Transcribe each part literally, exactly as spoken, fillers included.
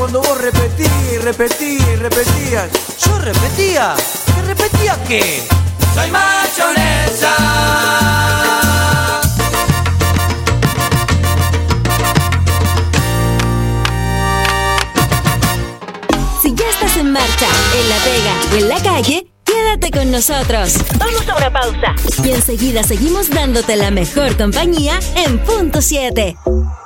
cuando vos repetías y repetías y repetías. ¿Yo repetía? ¿Qué repetía qué? Soy mayonesa. Si ya estás en marcha, en La Vega o en la calle, quédate con nosotros. Vamos a una pausa. Y enseguida seguimos dándote la mejor compañía en Punto siete.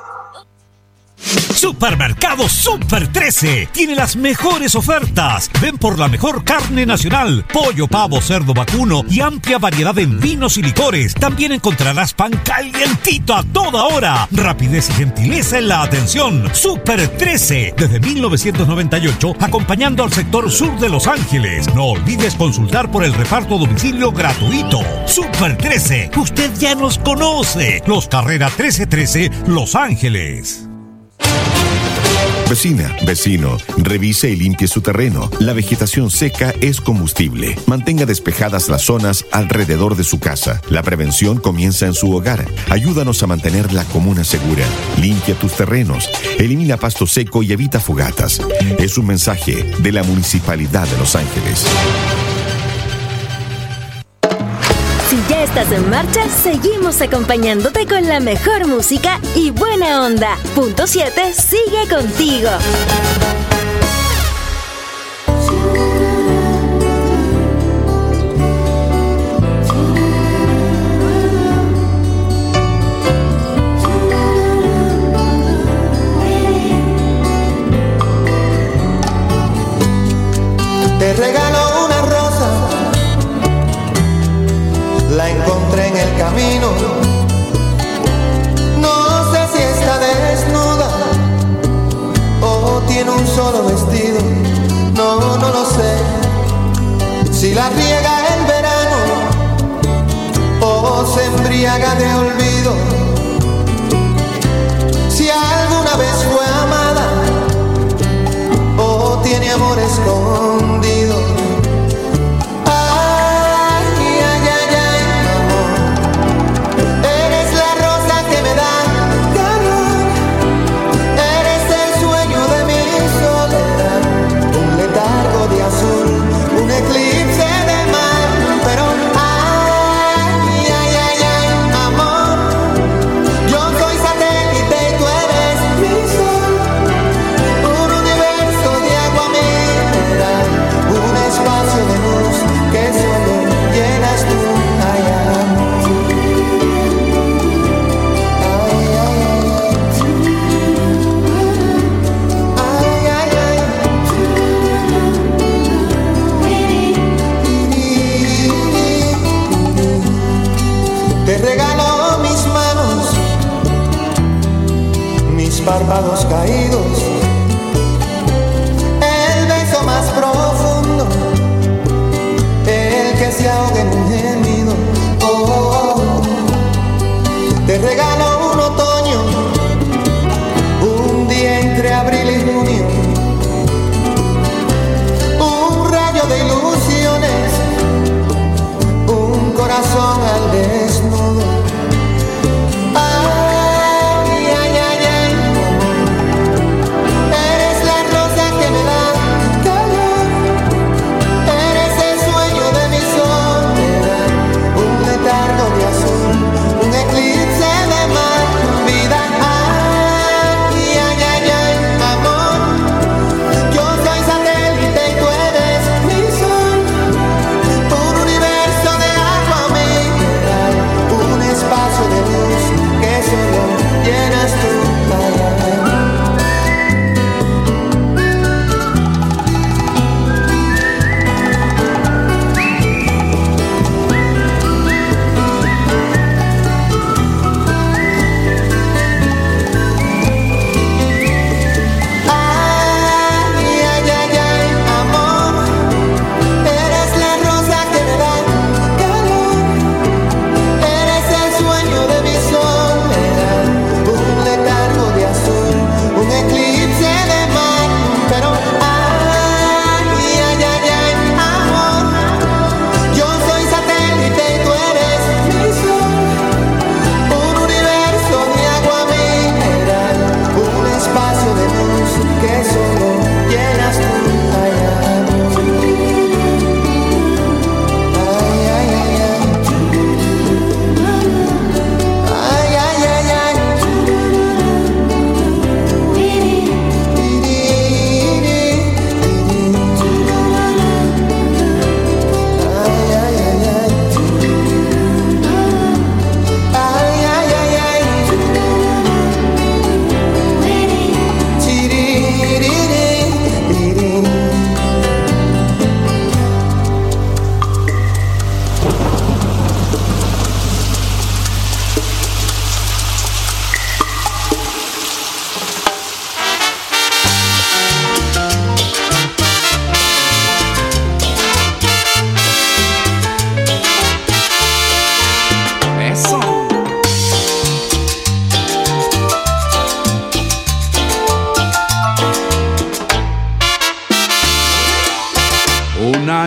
Supermercado Super trece tiene las mejores ofertas. Ven por la mejor carne nacional, pollo, pavo, cerdo, vacuno y amplia variedad en vinos y licores. También encontrarás pan calientito a toda hora. Rapidez y gentileza en la atención. Super trece, desde mil novecientos noventa y ocho, acompañando al sector sur de Los Ángeles. No olvides consultar por el reparto a domicilio gratuito. Super trece, usted ya nos conoce. Los Carrera trece trece, Los Ángeles. Vecina, vecino, revise y limpie su terreno. La vegetación seca es combustible. Mantenga despejadas las zonas alrededor de su casa. La prevención comienza en su hogar. Ayúdanos a mantener la comuna segura. Limpia tus terrenos. Elimina pasto seco y evita fogatas. Es un mensaje de la Municipalidad de Los Ángeles. Si ya estás en marcha, seguimos acompañándote con la mejor música y buena onda. Punto siete sigue contigo. Te regalo una rosa, la encontré en el camino. No sé si está desnuda o tiene un solo vestido. No, no lo sé. Si la riega el verano o se embriaga de olvido. Si alguna vez fue amada o tiene amor escondido. Párpados caídos, el beso más profundo, el que se ahoga en un gemido. Oh, oh, oh. Te regalo un otoño, un día entre abril y junio, un rayo de ilusiones, un corazón al desnudo.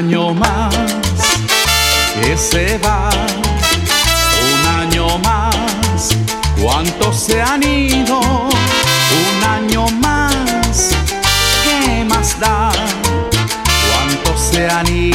año más que se va, un año más. ¿Cuántos se han ido? Un año más. ¿Qué más da? ¿Cuántos se han ido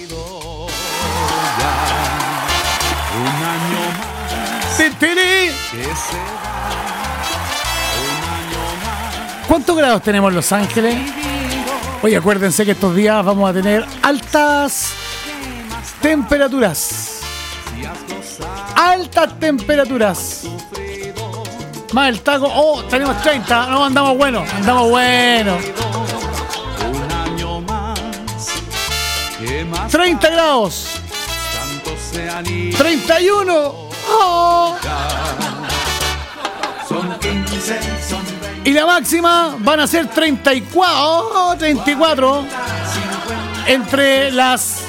ya? Un año más que se va, un año más. ¿Cuántos grados tenemos en Los Ángeles? Oye, acuérdense que estos días vamos a tener altas temperaturas. Altas temperaturas. Más el taco. Oh, tenemos treinta. No, andamos buenos. Andamos buenos. treinta grados. treinta y uno. Oh. Y la máxima van a ser treinta y cuatro. Oh, treinta y cuatro. Entre las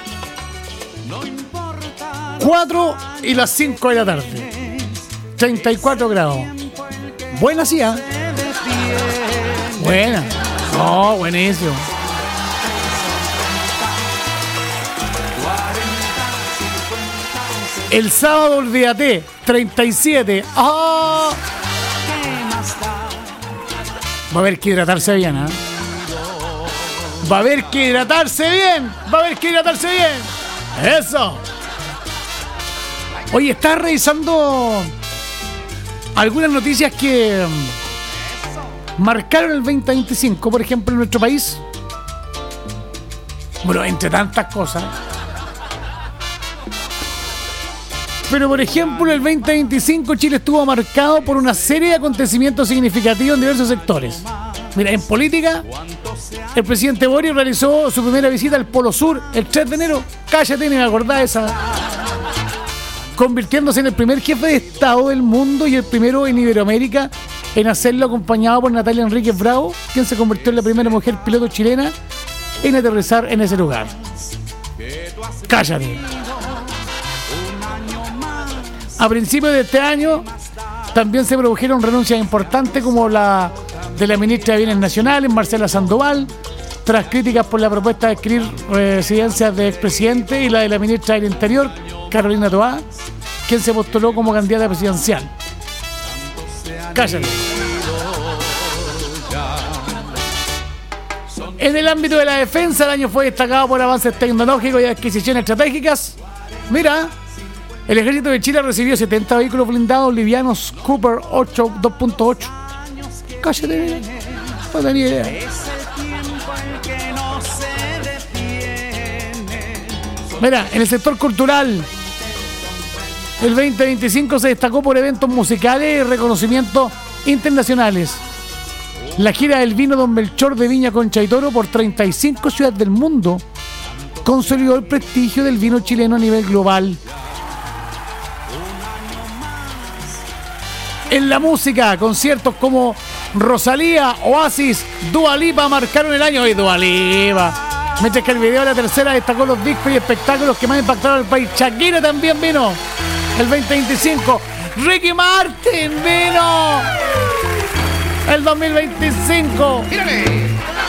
cuatro y las cinco de la tarde. treinta y cuatro grados. Buena, sí, ¿eh? Buena. Oh, buenísimo. El sábado, olvídate, treinta y siete. Oh. Va a haber que hidratarse bien, ¿eh? Va a haber que hidratarse bien. Va a haber que hidratarse bien. Eso. Oye, estás revisando algunas noticias que marcaron el veinte veinticinco, por ejemplo, en nuestro país. Bueno, entre tantas cosas. Pero, por ejemplo, el veinte veinticinco Chile estuvo marcado por una serie de acontecimientos significativos en diversos sectores. Mira, en política, el presidente Boric realizó su primera visita al Polo Sur el tres de enero. Cállate, ni me acordaba de esa. Convirtiéndose en el primer jefe de Estado del mundo y el primero en Iberoamérica en hacerlo, acompañado por Natalia Enríquez Bravo, quien se convirtió en la primera mujer piloto chilena en aterrizar en ese lugar. Cállate. A principios de este año también se produjeron renuncias importantes, como la de la ministra de Bienes Nacionales, Marcela Sandoval, tras críticas por la propuesta de adquirir residencias de expresidente, y la de la ministra del Interior, Carolina Toá, quien se postuló como candidata presidencial. Cállate. En el ámbito de la defensa, el año fue destacado por avances tecnológicos y adquisiciones estratégicas. Mira, el ejército de Chile recibió setenta vehículos blindados livianos Cooper ocho dos punto ocho. Cállate, no tenía idea. Mira, en el sector cultural, el veinte veinticinco se destacó por eventos musicales y reconocimientos internacionales. La gira del vino Don Melchor de Viña Concha y Toro por treinta y cinco ciudades del mundo consolidó el prestigio del vino chileno a nivel global. En la música, conciertos como Rosalía, Oasis, Dua Lipa marcaron el año. Y Dua Lipa. Mientras que el video de la tercera destacó los discos y espectáculos que más impactaron al país. Shakira también vino el veinte veinticinco. Ricky Martin vino el dos mil veinticinco. ¡Mírame!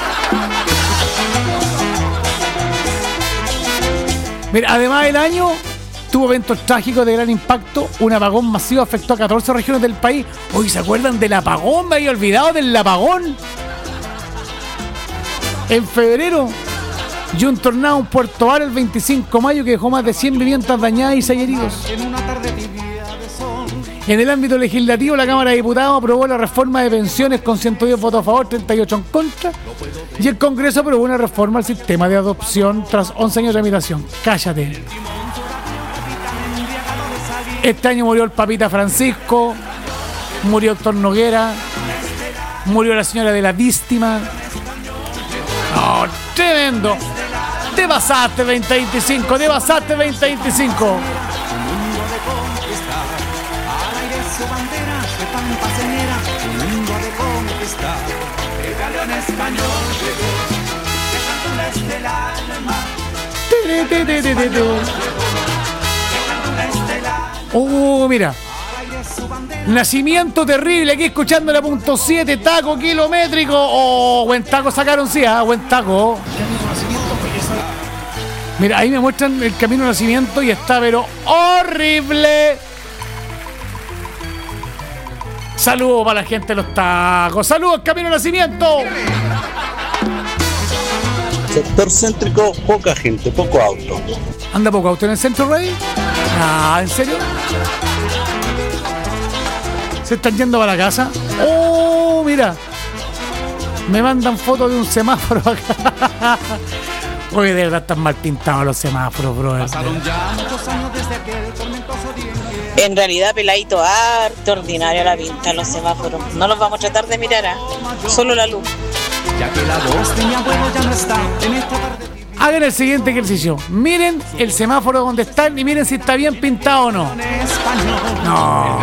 Mira, además del año tuvo eventos trágicos de gran impacto. Un apagón masivo afectó a catorce regiones del país. Hoy se acuerdan del apagón, me había olvidado del apagón. En febrero, y un tornado en Puerto Vara el veinticinco de mayo que dejó más de cien viviendas dañadas y seis heridos. En el ámbito legislativo, la Cámara de Diputados aprobó la reforma de pensiones con ciento diez votos a favor, treinta y ocho en contra. Y el Congreso aprobó una reforma al sistema de adopción tras once años de tramitación. Cállate. Este año murió el papita Francisco, murió Héctor Noguera, murió la señora de la víctima. ¡Oh, tremendo! Te pasaste veinte veinticinco, te pasaste veinte veinticinco. Oh, mira. Nacimiento terrible aquí escuchando la punto siete, taco kilométrico. Oh, buen taco sacaron, sí, ah, buen taco. Mira, ahí me muestran el camino al nacimiento y está, pero horrible. Saludos para la gente de los tacos. Saludos, camino al nacimiento. Sector céntrico, poca gente, poco auto. ¿Anda poco auto en el centro, Rey? Ah, ¿en serio? ¿Se están yendo para la casa? ¡Oh, mira! Me mandan fotos de un semáforo acá. Oye, de verdad están mal pintados los semáforos, bro. Pasaron ya muchos años desde aquel tormentoso día. En realidad, peladito, harto ordinario la pinta los semáforos. No los vamos a tratar de mirar, ¿eh? Solo la luz. Ya que la voz de mi abuelo ya no está en esta tarde. Hagan el siguiente ejercicio. Miren el semáforo donde están y miren si está bien pintado o no. No.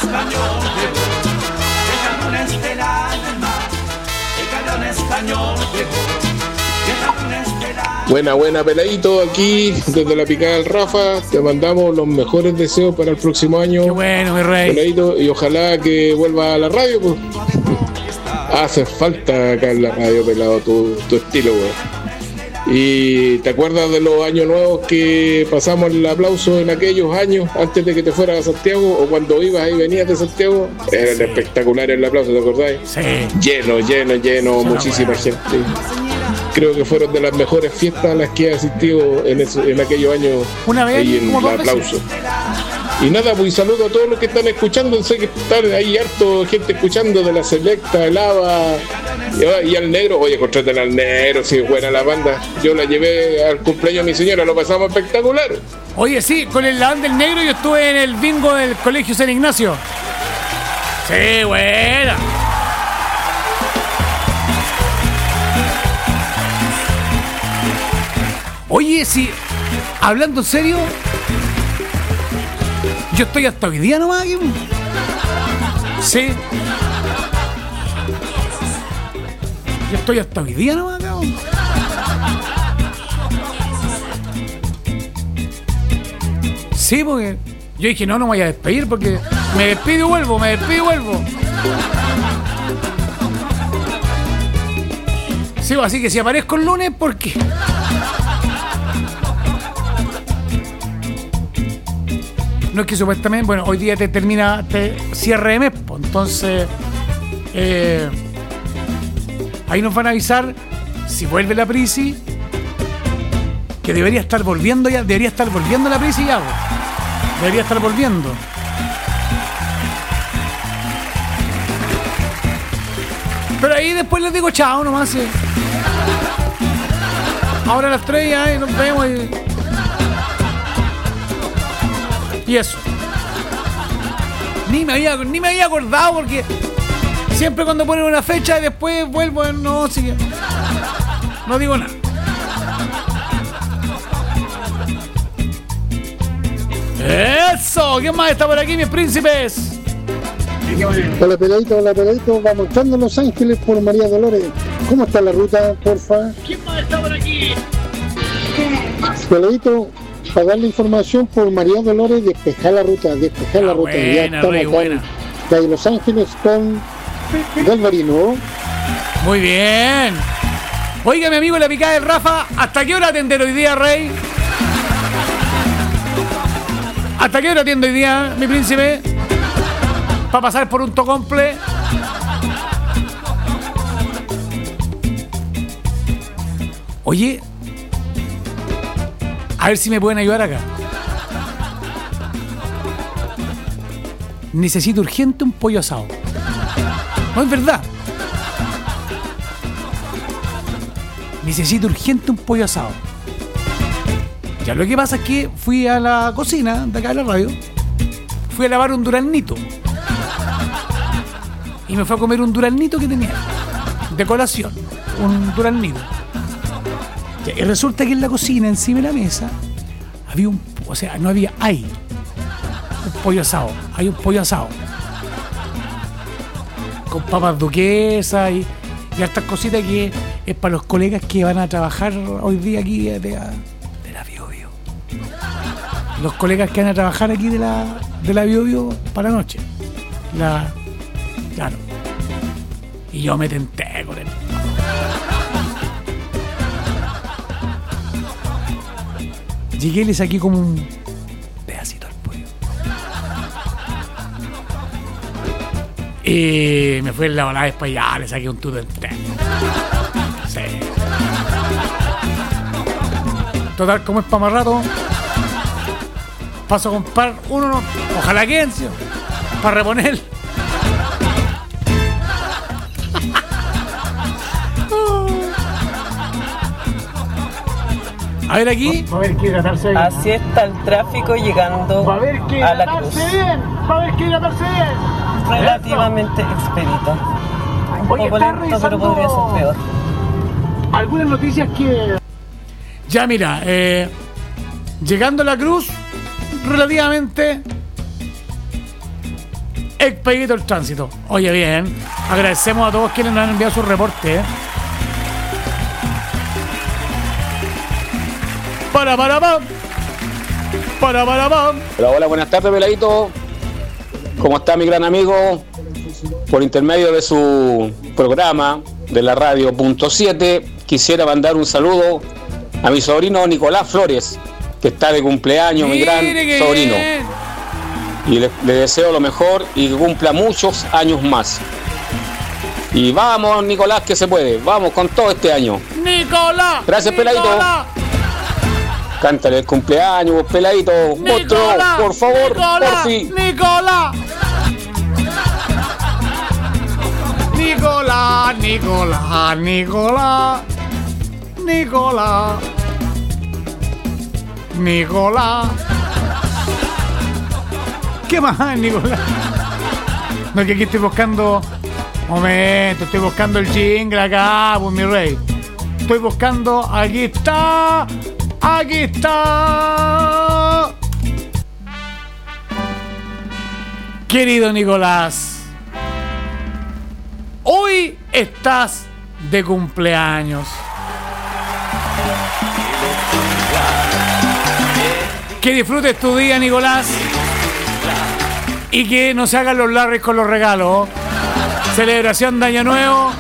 Buena, buena, peladito, aquí desde la picada del Rafa, te mandamos los mejores deseos para el próximo año. Qué bueno, mi rey. Peladito, y ojalá que vuelva a la radio, pues. Hace falta acá en la radio, pelado, tu, tu estilo, weón. Y te acuerdas de los años nuevos que pasamos el aplauso en aquellos años antes de que te fueras a Santiago, o cuando ibas y venías de Santiago, eran sí. espectaculares el aplauso, ¿te acordáis? Sí. Lleno, lleno, lleno, sí, muchísima bueno. gente. Creo que fueron de las mejores fiestas a las que he asistido en, eso, en aquellos años. Una vez ahí en el aplauso. Y nada, pues saludo a todos los que están escuchando. Sé que están ahí harto gente escuchando de la Selecta, el Ava y, y al Negro. Oye, contraten al Negro, si es buena la banda. Yo la llevé al cumpleaños de mi señora, lo pasamos espectacular. Oye, sí, con el la banda del Negro yo estuve en el bingo del Colegio San Ignacio. Sí, buena. Oye, sí, hablando en serio, yo estoy hasta hoy día nomás aquí. Sí. Yo estoy hasta hoy día nomás acá. Sí, porque yo dije, no, no me voy a despedir porque me despido y vuelvo, me despido y vuelvo. Sí, así que si aparezco el lunes, ¿por qué? No es que supuestamente, bueno, hoy día te termina, te cierre de mes, pues, entonces eh, ahí nos van a avisar si vuelve la Prisi, que debería estar volviendo ya, debería estar volviendo la Prisi ya, pues. Debería estar volviendo. Pero ahí después les digo chao nomás. ¿Sí? Ahora a las tres ya eh, nos vemos y... Y eso. Ni me había, ni me había acordado porque siempre cuando ponen una fecha y después vuelvo, no, sí, no digo nada. Eso, ¿quién más está por aquí, mis príncipes? Hola peladito, hola peladito, vamos entrando a Los Ángeles por María Dolores. ¿Cómo está la ruta, porfa? ¿Quién más está por aquí? Peladito, para darle información por María Dolores, despejar la ruta, despejar ah, la ruta. Buena, ya estamos rey, acá buena. en de Los Ángeles con Galvarino. Muy bien. Oiga, mi amigo la picada del Rafa, ¿hasta qué hora atender hoy día, Rey? ¿Hasta qué hora atiendo hoy día, mi príncipe? Para pasar por un tocomple. Oye, a ver si me pueden ayudar acá. Necesito urgente un pollo asado. No es verdad. Necesito urgente un pollo asado. Ya lo que pasa es que fui a la cocina de acá de la radio. Fui a lavar un duraznito. Y me fue a comer un duraznito que tenía de colación. Un duraznito. Y resulta que en la cocina, encima de la mesa, había un... O sea, no había... Hay un pollo asado. Hay un pollo asado. Con papas duquesas y, y hartas cositas que es para los colegas que van a trabajar hoy día aquí de, de la Bio Bio. Los colegas que van a trabajar aquí de la, de la Bio Bio para la noche. La... Claro. Y yo me tenté con él. Llegué y le saqué como un pedacito al pollo. Y me fui en la volada después ya le saqué un tuto entero. Sí. Total, como es para más rato, paso a comprar uno, no, ojalá que para reponer. A ver aquí. Va a haber que hidratarse bien. Así está el tráfico llegando va a, haber que a la Cruz. Bien. Va a haber que hidratarse bien. Relativamente Eso. expedito. Un Oye, poco lento, pero podría ser peor. Algunas noticias que... Ya mira, eh, llegando a la Cruz, relativamente expedito el tránsito. Oye, bien. Agradecemos a todos quienes nos han enviado su reporte. ¿eh? Para, para, para. Para, para, para. Hola, hola, buenas tardes, Peladito. ¿Cómo está mi gran amigo? Por intermedio de su programa de la radio punto siete, quisiera mandar un saludo a mi sobrino Nicolás Flores, que está de cumpleaños, mi gran sobrino. Y le, le deseo lo mejor y que cumpla muchos años más. Y vamos, Nicolás, que se puede. Vamos con todo este año. Nicolás. Gracias, Peladito. Nicolás. Cántale el cumpleaños, vos, Peladito. Monstruo, por favor, Nicolás, por fin. Nicolás. Nicolás, Nicolás, Nicolás. Nicolás. Nicolás. ¿Qué más, Nicolás? No, que aquí estoy buscando... Momento, estoy buscando el jingle acá, pues mi rey. Estoy buscando... Aquí está... Aquí está. Querido Nicolás, hoy estás de cumpleaños. Que disfrutes tu día, Nicolás, y que no se hagan los largos con los regalos. Celebración de Año Nuevo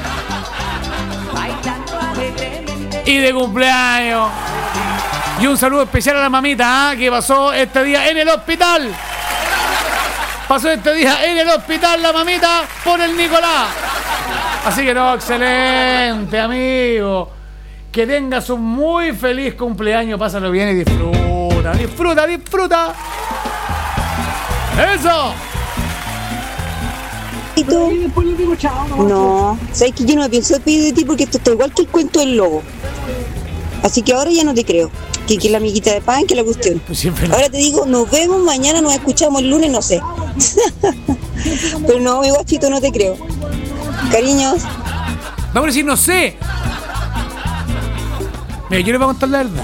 y de cumpleaños. Y un saludo especial a la mamita, ¿eh? Que pasó este día en el hospital. Pasó este día en el hospital la mamita por el Nicolás. Así que no, excelente, amigo. Que tengas un muy feliz cumpleaños. Pásalo bien y disfruta, disfruta, disfruta. ¡Eso! ¿Y tú? No, sabes que yo no me pienso despedir de ti porque esto está igual que el cuento del lobo. Así que ahora ya no te creo. Que, que la amiguita de pan, que la cuestión. Ahora te digo, nos vemos, mañana nos escuchamos el lunes, no sé. Pero no, mi guachito, no te creo. Cariños. Vamos a decir, no sé. Mira, yo les voy a contar la verdad.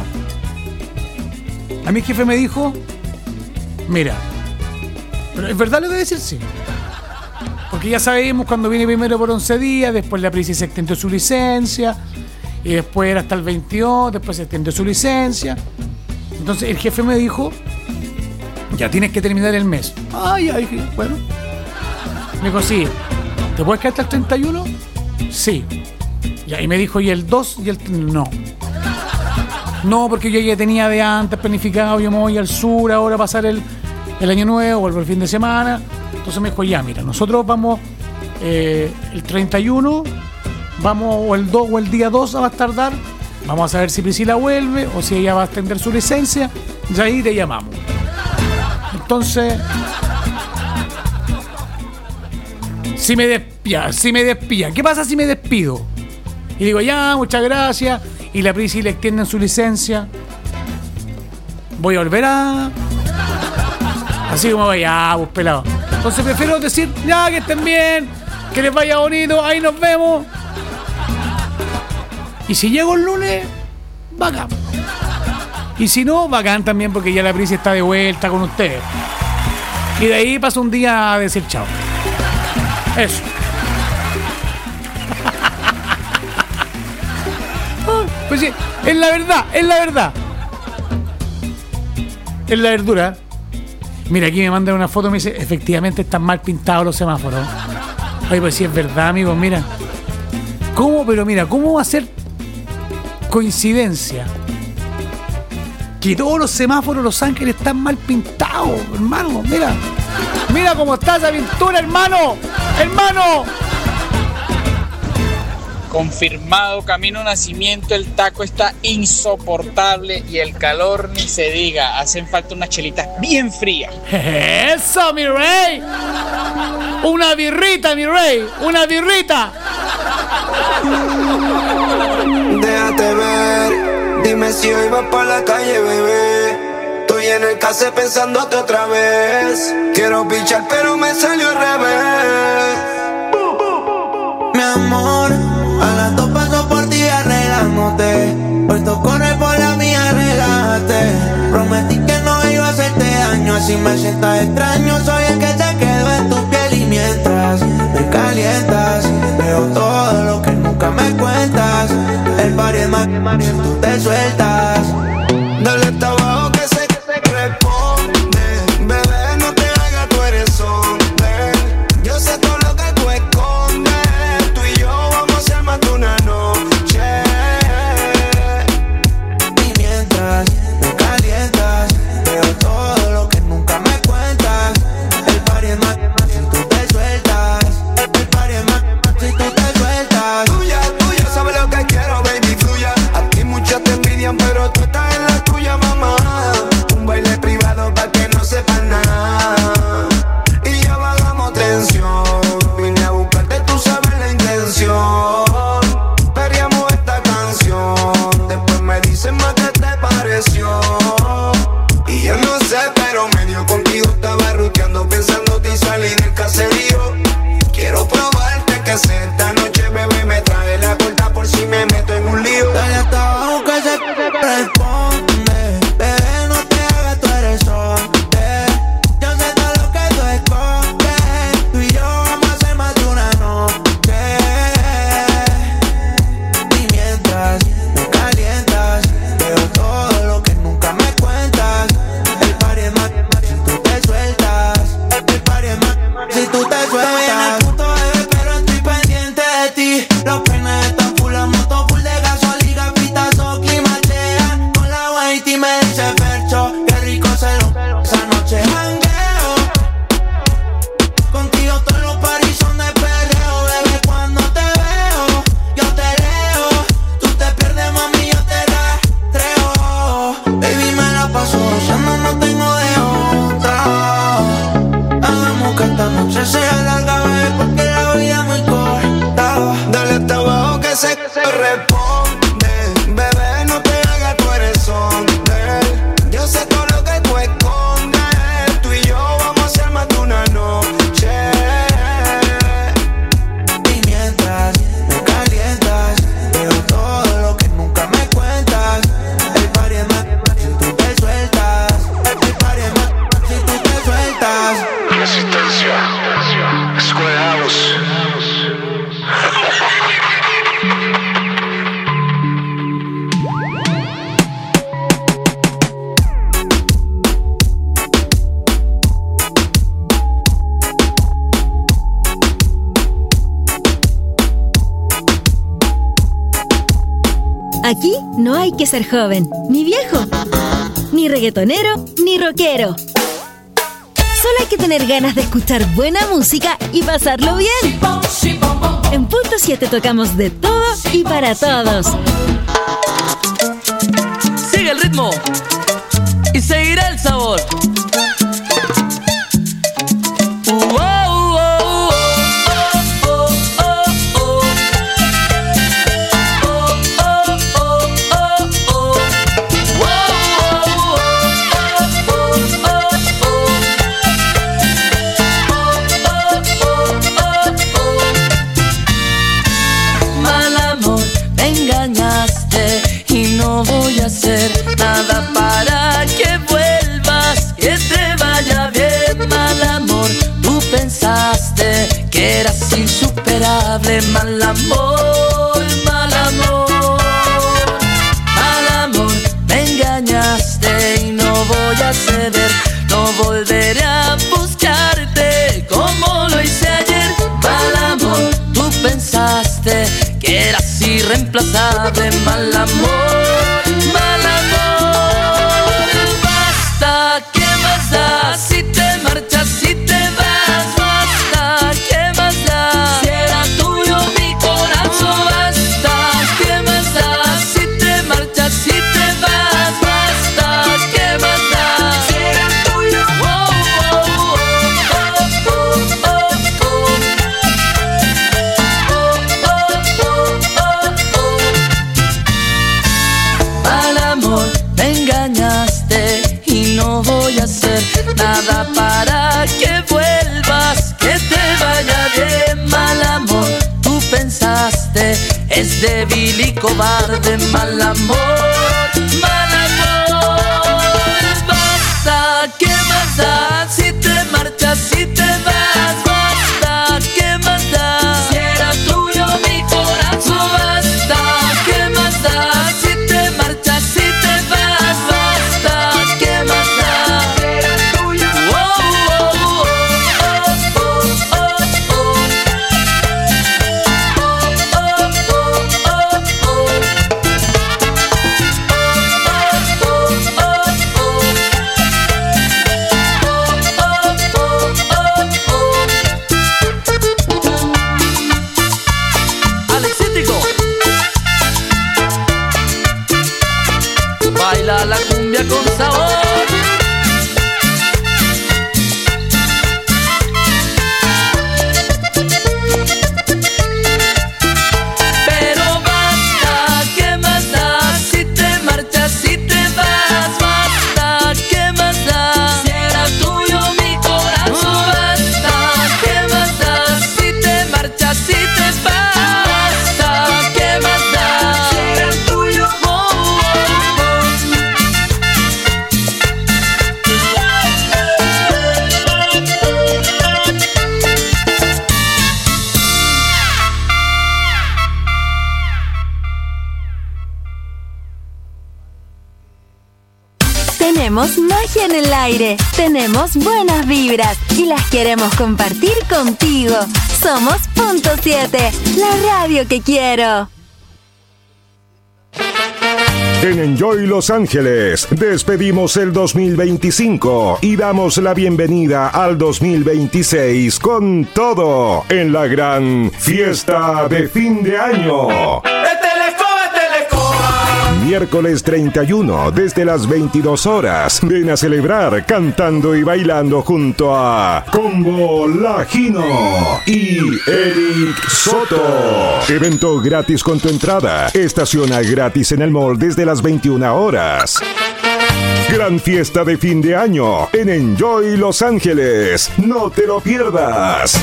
A mi jefe me dijo, mira, pero es verdad lo que voy a decir, sí. Porque ya sabemos cuando viene primero por once días, después la Prisi se extendió su licencia. Y después era hasta el veintidós, después se extendió su licencia. Entonces el jefe me dijo, ya tienes que terminar el mes. Ah, ya dije, bueno. Me dijo, sí, ¿te puedes quedar hasta el treinta y uno? Sí. Y ahí me dijo, ¿y el dos? Y el no. No, porque yo ya tenía de antes planificado, yo me voy al sur ahora a pasar el, el año nuevo, vuelvo el fin de semana. Entonces me dijo, ya, mira, nosotros vamos eh, el treinta y uno... Vamos, o el dos o el día dos a más tardar. Vamos a saber si Priscila vuelve o si ella va a extender su licencia. Y ahí te llamamos. Entonces, si me despía, si me despía, ¿qué pasa si me despido? Y digo, ya, muchas gracias. Y la Priscila extiende su licencia. Voy a volver a... Así como vaya, pues pelado. Entonces prefiero decir, ya, que estén bien, que les vaya bonito, ahí nos vemos. Y si llego el lunes, bacán. Y si no, bacán también, porque ya la Prisi está de vuelta con ustedes. Y de ahí paso un día a decir chao. Eso. Pues sí, es la verdad, es la verdad. Es la verdura. Mira, aquí me mandan una foto y me dice, efectivamente están mal pintados los semáforos. Ay, pues sí, es verdad, amigos, mira. ¿Cómo? Pero mira, ¿cómo va a ser coincidencia que todos los semáforos de Los Ángeles están mal pintados, hermano. Mira, mira cómo está esa pintura, hermano, hermano. Confirmado, camino Nacimiento, el taco está insoportable y el calor ni se diga. Hacen falta unas chelitas bien frías. ¡Eso, mi rey! Una birrita, mi rey, una birrita. Déjate ver, dime si hoy vas pa' la calle, bebé. Estoy en el case pensándote otra vez. Quiero pichar pero me salió al revés. Mi amor, a las dos paso por ti arreglándote. Puesto corre por la mía, relájate. Prometí que no iba a hacerte daño. Así me sientas extraño. Soy el que se quedó en tu piel. Y mientras me calientas, veo todo lo que nunca me cuentas. El party es más que tú te sueltas. Dale hasta abajo que sé que se responde. Bebé, no te hagas, tú eres hombre. Yo sé todo lo que tú escondes. Tú y yo vamos a ser más de una noche. Y mientras me calientas, veo todo lo que nunca me cuentas. El party es más si tú te sueltas. El party es más si tú te sueltas. Tuya, tuya, sabes lo que quiero, baby, fluya. Aquí muchas te envidian, pero tú estás en la tuya, mamá. Un baile privado pa' que no sepan nada. Y ya bajamos tensión. Vine a buscarte, tú sabes la intención. Veríamos esta canción. Después me dicen más qué te pareció. Y yo no sé, pero medio contigo estaba ruteando, pensándote y salí del caserío. Quiero probarte que sea esta noche, bebé, me trae la corta por si me meto en un lío. Dale hasta abajo que se responde. Bebé, no te hagas, tú eres hombre. Yo sé todo lo que tú escondes. Tú y yo vamos a hacer más de una noche. Y mientras me calientas, veo todo lo que nunca me cuentas. El party es más si tú te sueltas. El party es más si tú te sueltas. Estoy en el punto, bebé, pero estoy pendiente de ti. Los peines están full, la moto full de gasolina, pitazo, climatea. Con la white y me dice Fercho, qué rico se lo esa noche jangueo. Contigo todos los paris son de perreo, bebé, cuando te veo, yo te leo. Tú te pierdes, mami, yo te rastreo. Baby, me la paso gozando, no tengo de otra. Hagamos que esta noche sea larga, bebé, porque la vida es muy corta. Dale hasta abajo que se responde. Bebé, no te hagas, tú eres hombre. Yo sé todo lo que tú escondes. Tú y yo vamos a ser más de una noche. Y mientras me calientas, veo todo lo que nunca me cuentas. El party es más si tú te sueltas. El party es más si tú te sueltas. Resistencia, Square House. Aquí no hay que ser joven, ni viejo, ni reggaetonero, ni rockero. Solo hay que tener ganas de escuchar buena música y pasarlo bien. En Punto siete tocamos de todo y para todos. Sigue el ritmo y seguirá el sabor. Hacer nada para que vuelvas, que te vaya bien. Mal amor, tú pensaste que eras insuperable. Mal amor, mal amor, mal amor, me engañaste y no voy a ceder. No volveré a buscarte como lo hice ayer. Mal amor, tú pensaste que eras irreemplazable. Mal amor, mal amor. pensaste es débil y cobarde. Mal amor, mal amor. Basta, ¿qué más da? Si te marchas, si te vas. Basta, ¿qué más da? Si era tuyo mi corazón. Basta, ¿qué más da? Si te marchas, si te vas. Basta, ¿qué más da? Si era tuyo. Oh, oh, oh, oh, oh, oh, oh. Baila la cumbia con sabor. Pero basta, ¿qué más da? Si te marchas, si te vas. Basta, ¿qué más da? Si era tuyo mi corazón. Basta, ¿qué más da? Si te marchas, si te vas. Basta, ¿qué más da? Si era tuyo. Oh, oh, oh. Tenemos magia en el aire, tenemos buenas vibras y las queremos compartir contigo. Somos Punto siete, la radio que quiero. En Enjoy Los Ángeles despedimos el dos mil veinticinco y damos la bienvenida al dos mil veintiséis con todo en la gran fiesta de fin de año. Miércoles treinta y uno, desde las veintidós horas. Ven a celebrar cantando y bailando junto a Combo Lagino y Eric Soto. Evento gratis con tu entrada. Estaciona gratis en el mall desde las veintiuna horas. Gran fiesta de fin de año en Enjoy Los Ángeles. No te lo pierdas.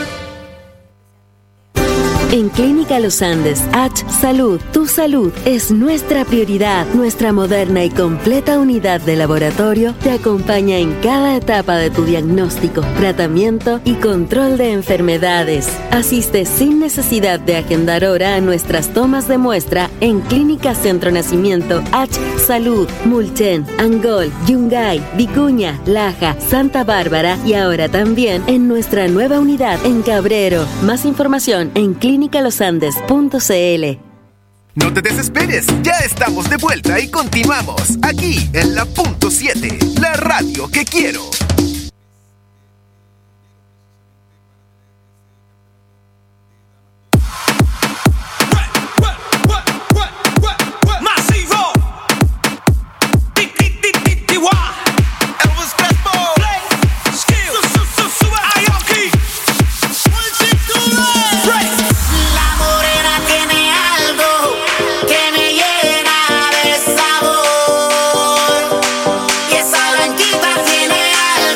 En Clínica Los Andes, H Salud, tu salud es nuestra prioridad. Nuestra moderna y completa unidad de laboratorio te acompaña en cada etapa de tu diagnóstico, tratamiento y control de enfermedades. Asiste sin necesidad de agendar hora a nuestras tomas de muestra en Clínica Centro Nacimiento, H Salud, Mulchen, Angol, Yungay, Vicuña, Laja, Santa Bárbara y ahora también en nuestra nueva unidad en Cabrero. Más información en clínica los andes punto c l. No te desesperes, ya estamos de vuelta y continuamos aquí en la Punto siete, la radio que quiero. Tiene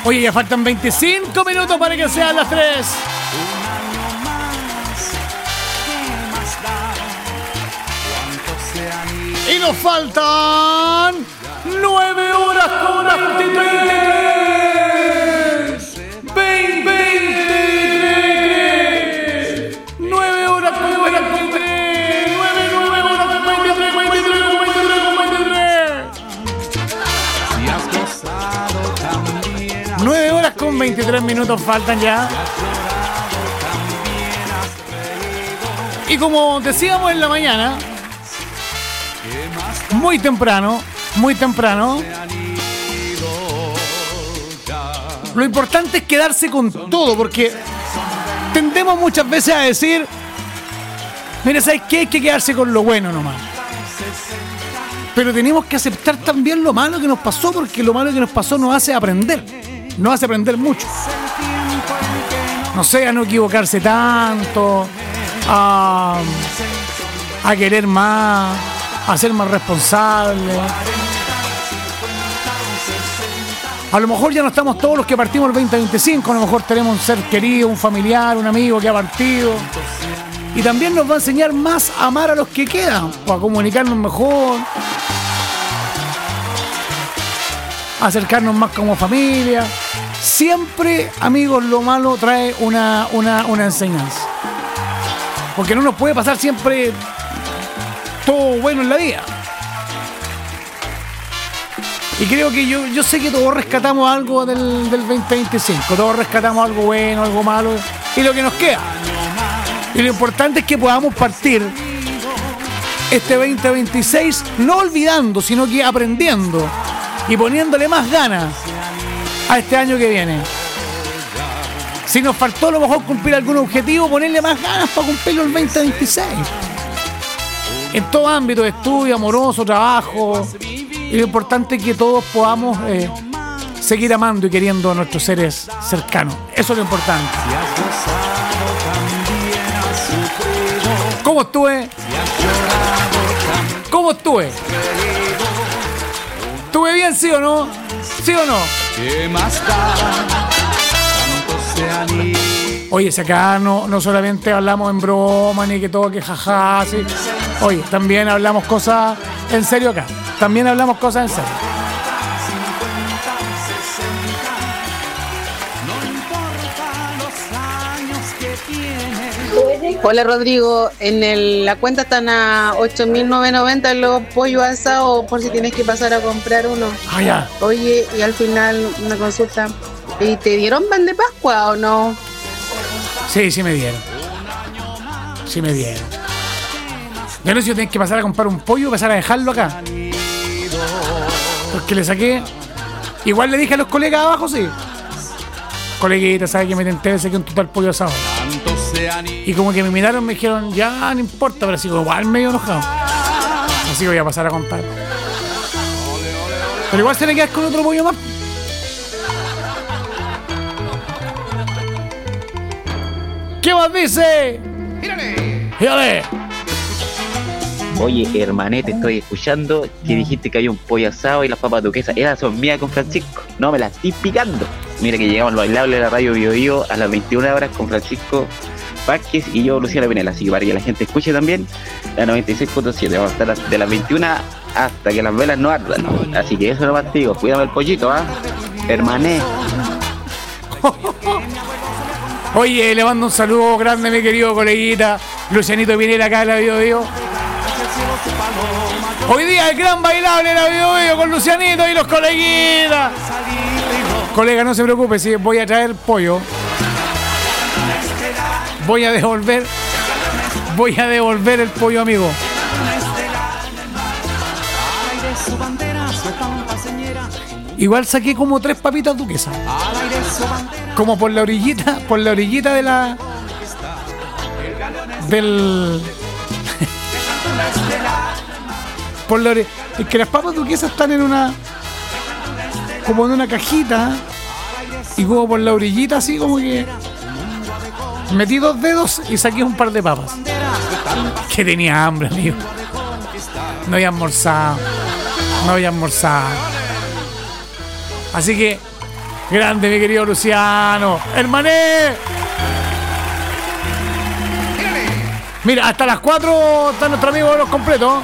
Oye, ya faltan veinticinco minutos para que sean las tres. Y nos faltan nueve horas con veintitrés. veintitrés. nueve horas con veintitrés. nueve, nueve horas con veintitrés. veintitrés con veintitrés con veintitrés. nueve horas con veintitrés minutos faltan ya. Y como decíamos en la mañana, muy temprano, muy temprano, lo importante es quedarse con todo, porque tendemos muchas veces a decir, mira, ¿sabes qué? Hay que quedarse con lo bueno nomás. Pero tenemos que aceptar también lo malo que nos pasó, porque lo malo que nos pasó nos hace aprender, nos hace aprender mucho. No sé, a no equivocarse tanto, a, a querer más, a ser más responsable. A lo mejor ya no estamos todos los que partimos el veinte veinticinco, a lo mejor tenemos un ser querido, un familiar, un amigo que ha partido. Y también nos va a enseñar más a amar a los que quedan, o a comunicarnos mejor, a acercarnos más como familia. Siempre, amigos, lo malo trae una, una, una enseñanza. Porque no nos puede pasar siempre todo bueno en la vida. Y creo que yo, yo sé que todos rescatamos algo del, del veinte veinticinco. Todos rescatamos algo bueno, algo malo y lo que nos queda. Y lo importante es que podamos partir este veinte veintiséis no olvidando, sino que aprendiendo y poniéndole más ganas a este año que viene. Si nos faltó a lo mejor cumplir algún objetivo, ponerle más ganas para cumplirlo el veinte veintiséis. En todo ámbito de estudio, amoroso, trabajo. Y lo importante es que todos podamos eh, seguir amando y queriendo a nuestros seres cercanos. Eso es lo importante. ¿Cómo estuve? ¿Cómo estuve? ¿Estuve bien, sí o no? ¿Sí o no? Oye, si acá no, no solamente hablamos en broma ni que todo que jaja, sí. Oye, también hablamos cosas en serio acá. También hablamos cosas en serio. Hola Rodrigo, en el, la cuenta están a ocho mil novecientos noventa los pollos asados por si tienes que pasar a comprar uno. Ah, ya. Oye, y al final una consulta, ¿y te dieron pan de Pascua o no? Sí, sí me dieron. Sí me dieron. Yo no sé si yo tengo que pasar a comprar un pollo o pasar a dejarlo acá. Porque le saqué. Igual le dije a los colegas abajo, sí. Coleguita, ¿sabes que me tenté de saqué un total pollo asado? Y como que me miraron, me dijeron, ya no importa, pero así como igual medio enojado. Así que voy a pasar a comprar. Pero igual se le quedas con otro pollo más. ¿Qué más dice? ¡Gírale! ¡Gírale! Oye, hermanete, estoy escuchando que dijiste que había un pollo asado y las papas duquesas. ¿Esas son mías con Francisco? No, me las estoy picando. Mira que llegamos al bailable de la radio Bio Bio a las veintiuna horas con Francisco Vázquez y yo, Luciana Pinela. Así que para que la gente escuche también, la noventa y seis punto siete. Vamos a estar de las veintiuna hasta que las velas no ardan. Así que eso nomás te digo, cuídame el pollito, ¿ah? ¿eh? Hermané. Oye, le mando un saludo grande a mi querido coleguita Lucianito Pinela acá de la Bio Bio. Hoy día el gran bailable de la Bio Bio con Lucianito y los coleguitas. Colega, no se preocupe, si voy a traer pollo. Voy a devolver. Voy a devolver el pollo, amigo. Igual saqué como tres papitas duquesas. Como por la orillita, por la orillita de la. Del. Por la orilla. Es que las papas duquesas están en una. Como en una cajita. Y como por la orillita, así como que. Metí dos dedos y saqué un par de papas. Que tenía hambre, amigo. No había almorzado. No había almorzado. Así que Grande, mi querido Luciano. Hermané. Mira, hasta las cuatro está nuestro amigo de los completos.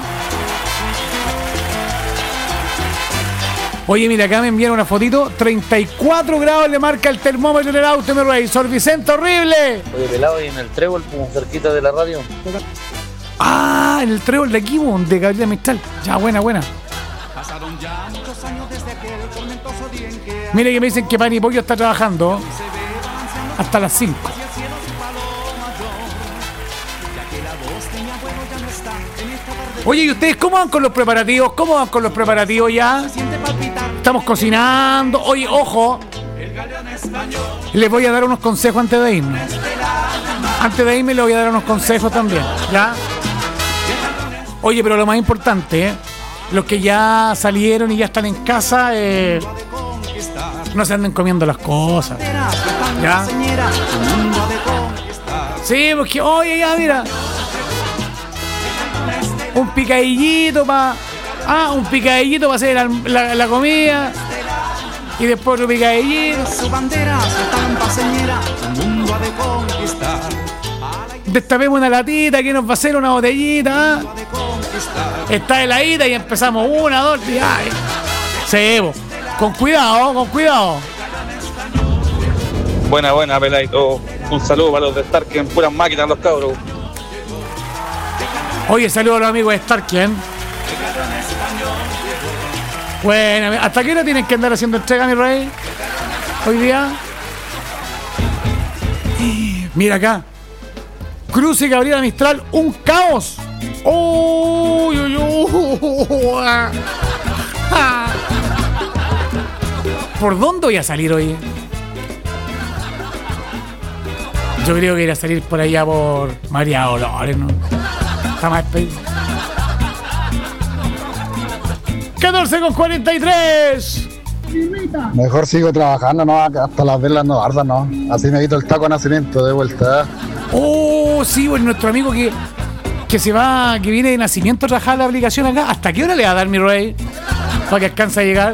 Oye, mira, acá me enviaron una fotito. treinta y cuatro grados le marca el termómetro en el auto, mi rey. Sor Vicente, horrible. Oye, pelado, y en el trébol, como cerquita de la radio. Ah, en el trébol de aquí, de Gabriela Mistral. Ya, buena, buena. Mire que me dicen que Pani Pollo está trabajando hasta las cinco. Oye, ¿y ustedes cómo van con los preparativos? ¿Cómo van con los preparativos ya? Estamos cocinando. Oye, ojo. Les voy a dar unos consejos antes de irme. Antes de irme les voy a dar unos consejos también, ¿ya? Oye, pero lo más importante, ¿eh? Los que ya salieron y ya están en casa, eh, no se anden comiendo las cosas, ¿ya? Sí, porque, oye, ya, mira. Un picadillito para... Ah, un picadillito para hacer la, la, la comida. Y después otro picadillito. Destapemos una latita que nos va a hacer una botellita. ¿eh? Está heladita y empezamos una, dos, y ay. Cebo. Con cuidado, con cuidado. Buena, buena, peladito. Un saludo para los de Stark, en puras máquinas los cabros. Oye, saludos a los amigos de Starken. Bueno, ¿hasta qué hora tienen que andar haciendo entrega, mi rey? Hoy día. Mira acá. Cruce Gabriela Mistral, un caos. Uy, uy, uy. ¿Por dónde voy a salir hoy? Yo creo que iré a salir por allá por María Dolores, ¿no? catorce con cuarenta y tres. Mejor sigo trabajando, no, hasta las velas no ardan, no. Así me evito el taco de nacimiento de vuelta. Oh, sí, bueno, nuestro amigo que, que se va, que viene de nacimiento a trabajar la aplicación acá. ¿Hasta qué hora le va a dar, mi rey? Para que alcance a llegar.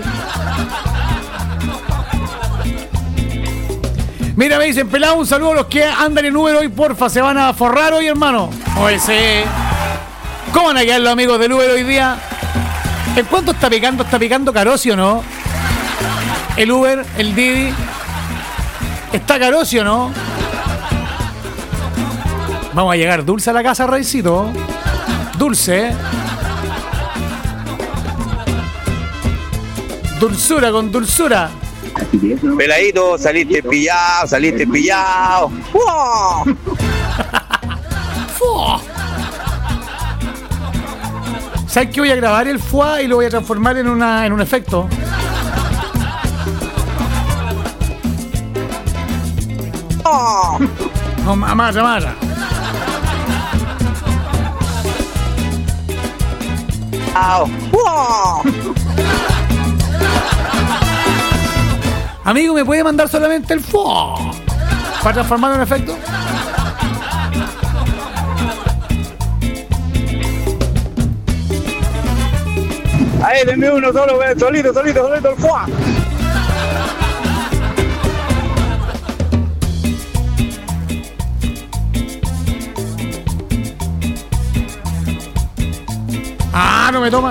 Mira, me dicen, pelado, un saludo a los que andan en Uber hoy, porfa, se van a forrar hoy, hermano. Oye, sí. ¿Cómo van a quedar los amigos del Uber hoy día? ¿En cuánto está picando? ¿Está picando carocio, no? El Uber, el Didi. ¿Está carocio, no? Vamos a llegar dulce a la casa, Reycito. Dulce. Dulzura con dulzura. Peladito, saliste pillado, saliste pillado. ¿Sabes qué? Voy a grabar el fuá y lo voy a transformar en, una, en un efecto. Oh. No, amara, amara. Oh. Oh. Amigo, ¿me puede mandar solamente el fuá para transformarlo en efecto? Ahí, denme uno solo, solito, solito, solito, el fuá. Ah, no me toma.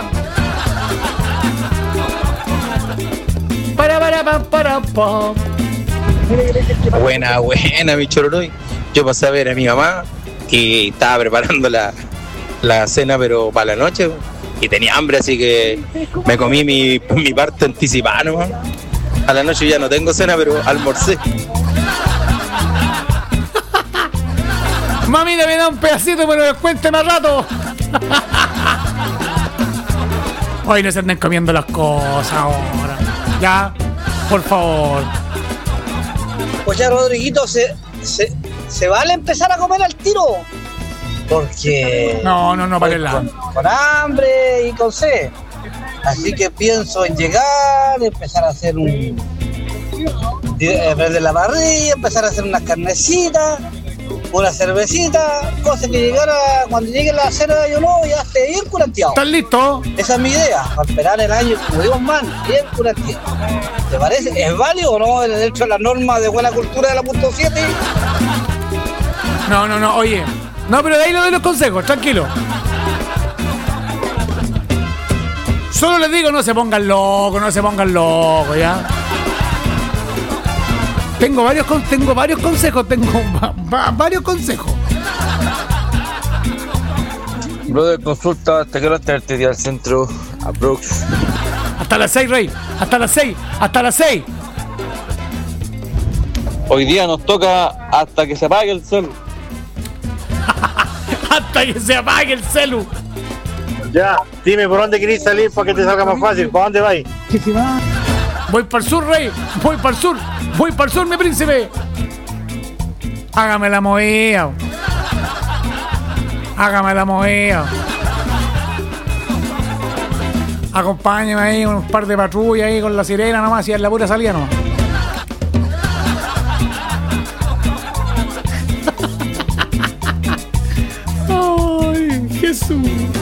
Para, para, para, para, para. Buena, buena, mi chororoy. Yo pasé a ver a mi mamá que estaba preparando la, la cena, pero para la noche. Y tenía hambre, así que me comí mi, mi parte anticipada, ¿no? A la noche ya no tengo cena, pero almorcé. Mami, me da un pedacito, pero descuente más rato. Hoy no se anden comiendo las cosas ahora. Ya, por favor. Pues ya, Rodriguito, se, se, se vale empezar a comer al tiro. Porque... No, no, no, para el lado. Con, con hambre y con sed. Así que pienso en llegar, empezar a hacer un... Ver de la parrilla, empezar a hacer unas carnecitas, una cervecita, cosa que llegara, cuando llegue la cena de año nuevo ya esté bien curanteado. ¿Estás listo? Esa es mi idea, para esperar el año, como Dios manda, bien curanteado. ¿Te parece? ¿Es válido o no dentro de las normas de buena cultura de la punto siete? No, no, no, oye. No, pero de ahí le doy los consejos, tranquilo. Solo les digo, no se pongan locos, no se pongan locos, ¿ya? Tengo varios, tengo varios consejos, tengo va, va, varios consejos. Brother, consulta, ¿hasta qué hora te día al centro? Aprox. Hasta las seis, Rey. Hasta las seis. Hasta las seis. Hoy día nos toca hasta que se apague el celu. Hasta que se apague el celu. Ya, dime por dónde querés salir para que te salga más fácil. ¿Para dónde vais? Voy para el sur, Rey. Voy para el sur. Voy para el sur, mi príncipe. Hágame la movida. Hágame la movida. Acompáñame ahí con un par de patrullas ahí con la sirena nomás y en la pura salida nomás. Ay, Jesús.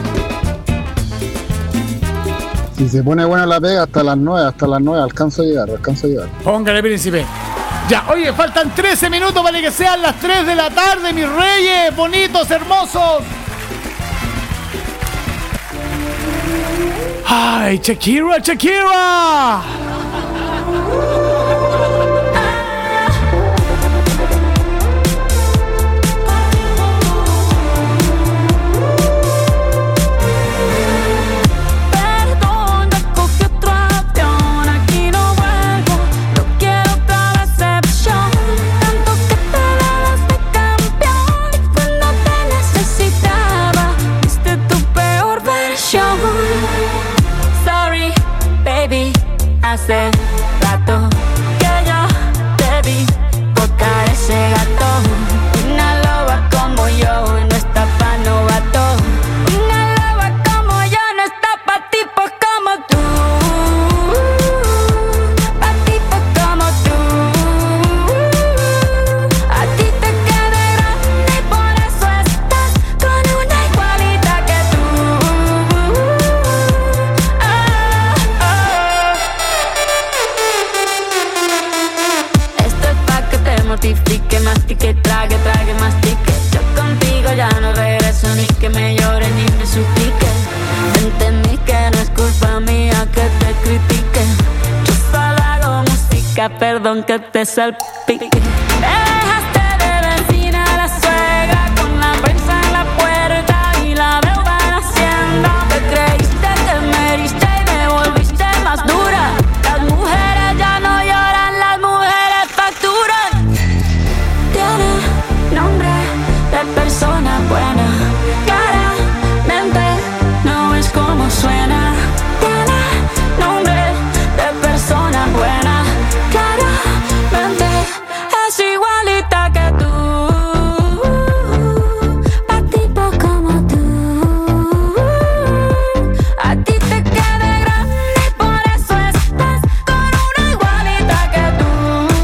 Si se pone buena la pega hasta las nueve, hasta las nueve alcanzo a llegar, alcanzo a llegar. Póngale, príncipe. Ya, oye, faltan trece minutos para que sean las tres de la tarde, mis reyes, bonitos, hermosos. Ay, Shakira, Shakira. Hace rato que yo te vi tocar ese gato. Una loba como yo no está pa' novato. Una loba como yo no está pa' tipos como tú. Pa' tipos como tú. A ti te queda grande y por eso estás con una igualita que tú. Mortifique, mastique, trague, trague, mastique. Yo contigo ya no regreso, ni que me llore ni me suplique. Entendí que no es culpa mía que te critique. Yo solo hago música, perdón que te salpique. Me dejaste de vecina a la suegra con la prensa en la puerta y la deuda en Hacienda. Te creíste que me heriste y me volviste más dura. Las mujeres ya no lloran, las mujeres facturan. Nombre de persona buena, claramente no es como suena. Tiene nombre de persona buena, claramente es igualita que tú. Pa' tipo como tú. A ti te queda grande y por eso estás con una igualita que tú.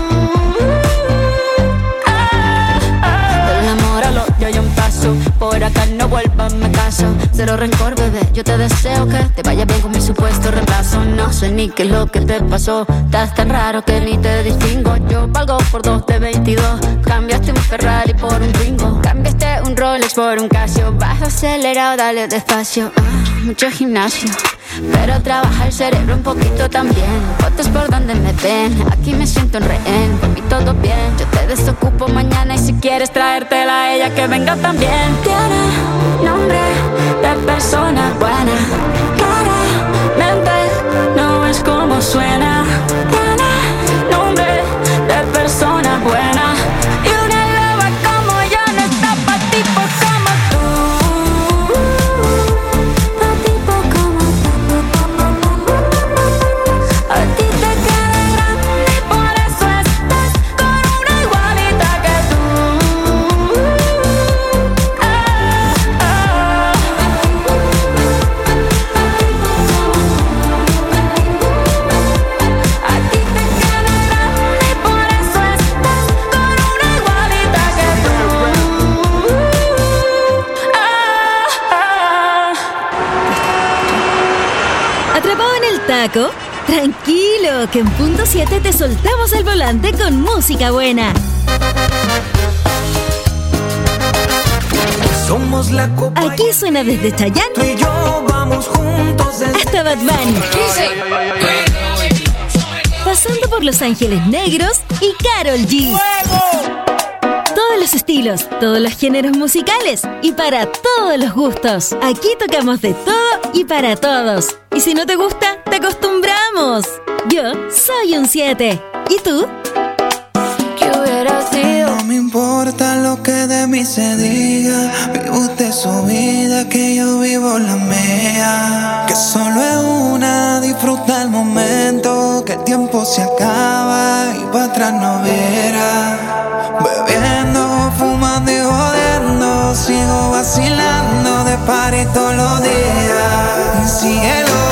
Por acá no vuelvas, me caso. Cero rencor, bebé, yo te deseo que te vaya bien con mi supuesto reemplazo. No sé ni qué es lo que te pasó. Estás tan raro que ni te distingo. Yo valgo por dos de veintidós. Cambiaste un Ferrari por un Twingo. Cambiaste un Rolex por un Casio. Vas acelerado, dale despacio. Ah, mucho gimnasio, pero trabaja el cerebro un poquito también. Fotos por donde me ven, aquí me siento en rehén. Por mí todo bien, yo te desocupo mañana. Y si quieres traértela a ella, que venga también. Tiene nombre de persona buena, claramente no es como suena. Tiene nombre de persona buena. Y una loba como yo no está pa' tipos como tú. Pa' tipos como tú. A ti te queda grande y por eso estás con una igualita que tú. A ti te queda grande y por eso estás con taco? Tranquilo, que en punto siete te soltamos el volante con música buena. Somos la copa. Aquí suena desde Chayanne Tú y yo vamos juntos desde... hasta Bad Bunny. Pasando por Los Ángeles Negros y Karol G. Todos los estilos, todos los géneros musicales y para todos los gustos. Aquí tocamos de todo y para todos. Y si no te gusta, te acostumbramos. Yo soy un siete. ¿Y tú? ¿Qué hubiera sido? No me importa lo que de mí se diga. Vive usted su vida, que yo vivo la mía. Que solo es una, disfruta el momento. Que el tiempo se acaba y para atrás no verá. Bebiendo, fumando y jodiendo. Sigo vacilando de party todos los días. Síguelo.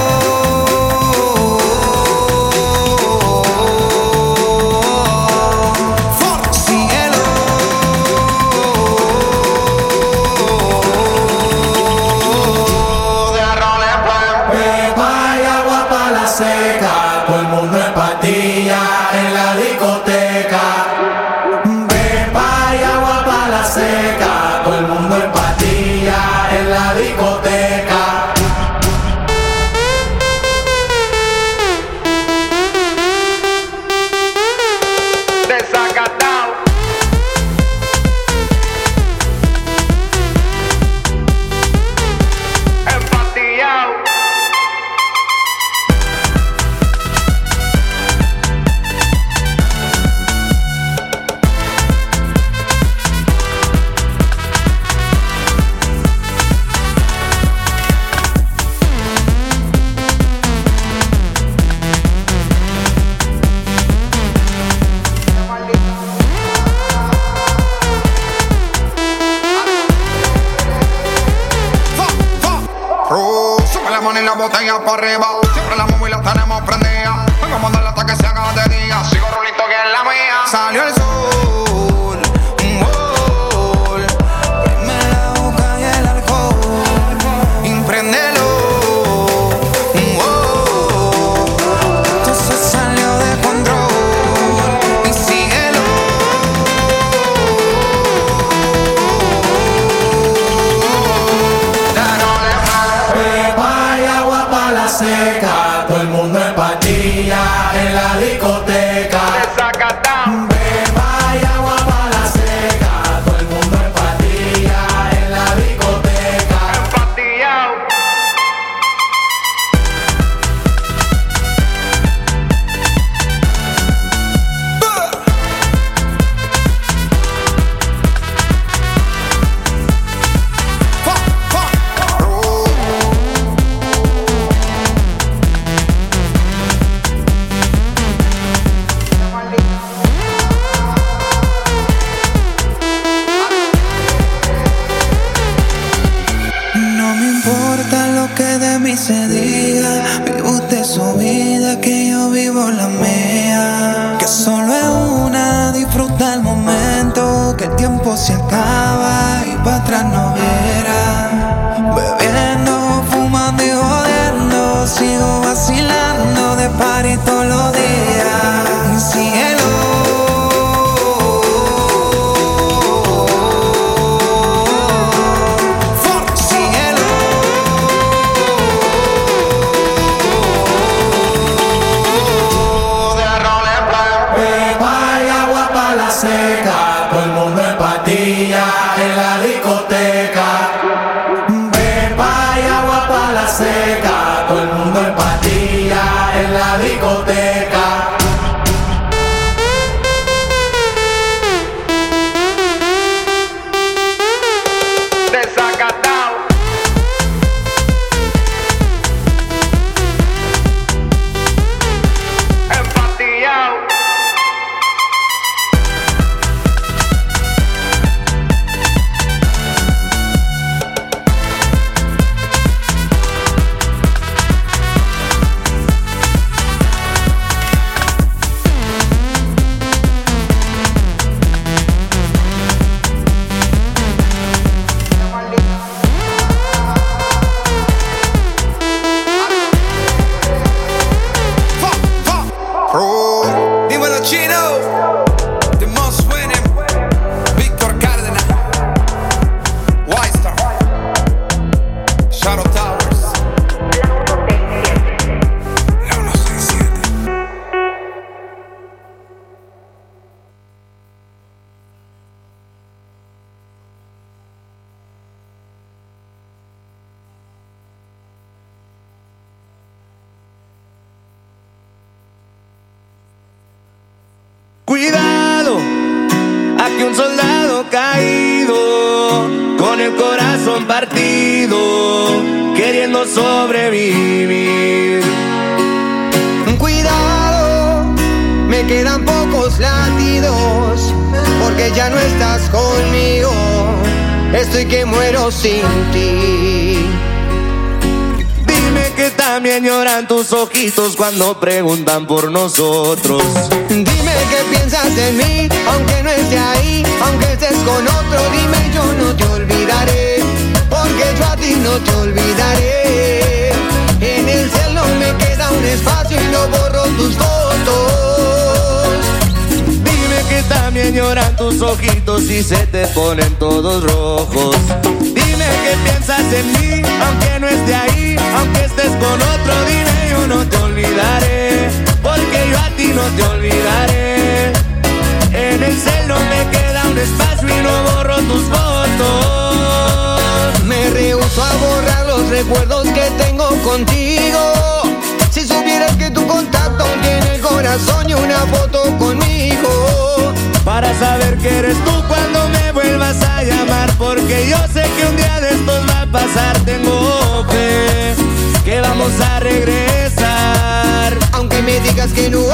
Botella para arriba, siempre la mueve y la tenemos prendida. Vengo a mandarla hasta que se haga de día. Sigo rulito que es la mía. Salió el sol, un gol. Prime la boca y el alcohol. Impréndelo, un gol. Esto se salió de control. Y síguelo. Ya no le seca, todo el mundo en patilla en la discoteca. Beba y agua para la seca, todo el mundo en patilla en la discoteca. Empatillao. Se diga, vive usted su vida, que yo vivo la mía. Que solo es una, disfruta el momento. Que el tiempo se acaba y para atrás no verá. Bebiendo, fumando y jodiendo. Sigo vacilando de party todos los días. Y síguelo. Seca, todo el mundo en patilla en la discoteca. Beba y agua para la seca, todo el mundo en patilla en la discoteca. Desacatado. Empatillao. Cuidado, aquí un soldado caído, con el corazón partido, queriendo sobrevivir. Cuidado, me quedan pocos latidos, porque ya no estás conmigo, estoy que muero sin ti. Dime que también lloran tus ojitos cuando preguntan por nosotros. Dime que piensas en mí, aunque no esté ahí, aunque estés con otro. Dime yo no te olvidaré, porque yo a ti no te olvidaré. En el cielo me queda un espacio y no borro tus fotos. Dime que también lloran tus ojitos y se te ponen todos rojos. Dime que piensas en mí, aunque no esté ahí, aunque estés con otro. Dime yo no te olvidaré, porque yo a ti no te olvidaré. En el cielo me queda un espacio y no borro tus fotos. Me rehúso a borrar los recuerdos que tengo contigo. Si supieras que tu contacto tiene el corazón y una foto conmigo, para saber que eres tú cuando me vuelvas a llamar, porque yo sé que un día de estos va a pasar. Tengo fe que vamos a regresar, aunque me digas que no,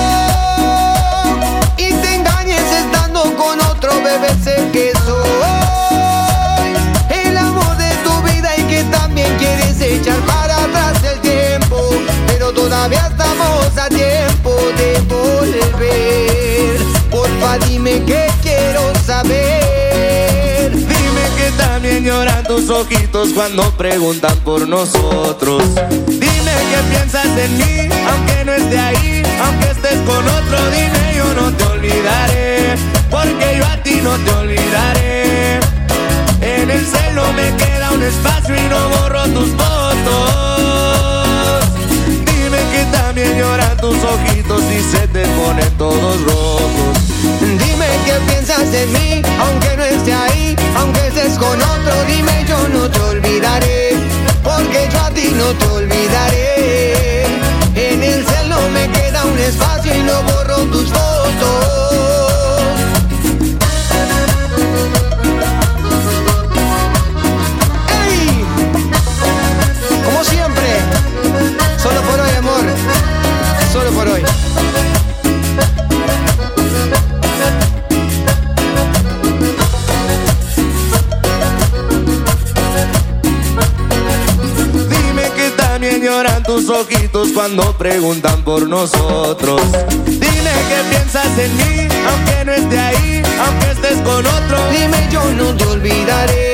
y te engañes estando con otro, bebé, sé que soy el amor de tu vida y que también quieres echar para atrás el tiempo, pero todavía estamos a tiempo de volver. Porfa, dime que quiero saber. Dime que también lloran tus ojitos cuando preguntan por nosotros. Dime que piensas en mí, aunque no esté ahí, aunque estés con otro. Dime yo no te olvidaré, porque yo a ti no te olvidaré. En el cielo me queda un espacio y no borro tus fotos. Dime que también lloran tus ojitos y se te ponen todos rojos. Dime que piensas en mí, aunque no esté ahí, aunque estés con otro. Dime yo no te olvidaré, porque yo a ti no te olvidaré. En el cielo me queda un espacio y no borro tus fotos. ¡Ey! Como siempre, solo por hoy, amor, solo por hoy. Lloran tus ojitos cuando preguntan por nosotros. Dime que piensas en mí, aunque no esté ahí, aunque estés con otro. Dime yo no te olvidaré.